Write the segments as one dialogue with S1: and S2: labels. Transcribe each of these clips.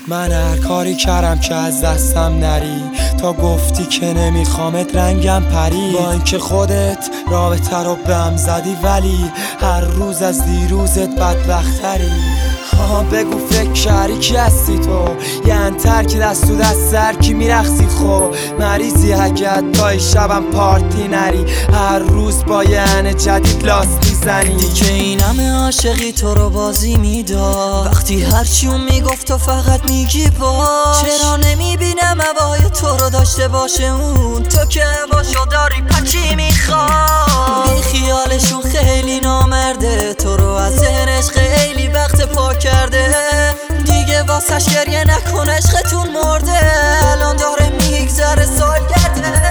S1: من هر کاری کردم که از دستم نری، تا گفتی که نمیخوامت رنگم پری. با اینکه خودت رابطه رو بهم زدی، ولی هر روز از دیروزت بدبختری. بگو فکر کردی کی هستی تو؟ یه انتر که دست تو دست سر کی میرخصی خو؟ مریضی اگر تای شبم پارتی نری، هر روز با یه انه جدید لاس میزنی.
S2: دیگه این همه عاشقی تو رو بازی میداد، وقتی هرچی اون میگفت تو فقط میگی باش. چرا نمیبینم هوای تو رو داشته باشه اون؟ تو که هواشو داری پچی میخواد. بی خیالشون خیلی نامرده، تو رو از ذهنش خیلی وقت پاک کرده. دیگه واسش گریه نکن عشقتون مرده، الان داره میگذره سالگرده.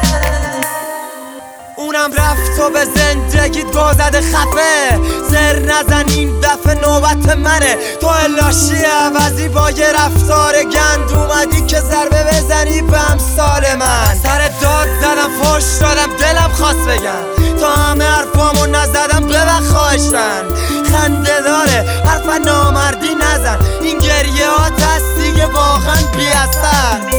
S1: اونم رفت و به زندگیت گذده خفه، سر نزن این دفعه نوبت منه. تو لاشی عوضی با یه رفتار گند اومدی که ضربه بزنی به امثال من. سر داد زدم فوش دادم دلم خواست بگم، تا همه حرفامو نزدم ببخ خواهشن. خنده داره حرف نامردی نزن، این گریه ها هست دیگه واقعا بی اثر.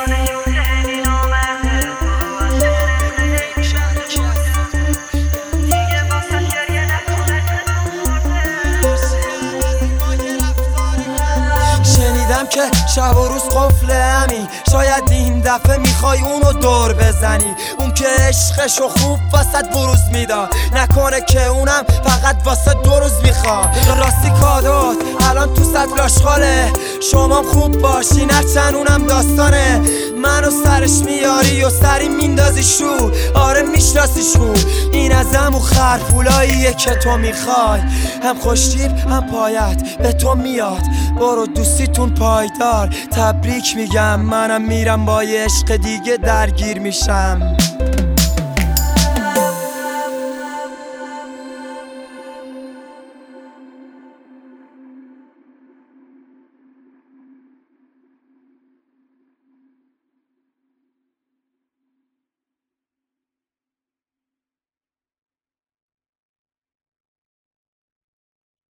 S1: شنیدم که شب و روز قفل همی، شاید این دفعه میخوای اونو دور بزنی. اون که عشقشو خوب واسه بروز میداد، نکنه که اونم فقط واسه 2 روز میخواد. راستی کادوت الان تو سطل آشغاله، شما خوب باشی نرچن اونم داستانه. منو سرش میاری و سری میندازی شو، آره میشناسیش خوب. این از همون خرفولاییه که تو میخوای، هم خوشتیب هم پایت به تو میاد. برو دوستیتون پایدار، تبریک میگم منم میرم با یه عشق دیگه درگیر میشم.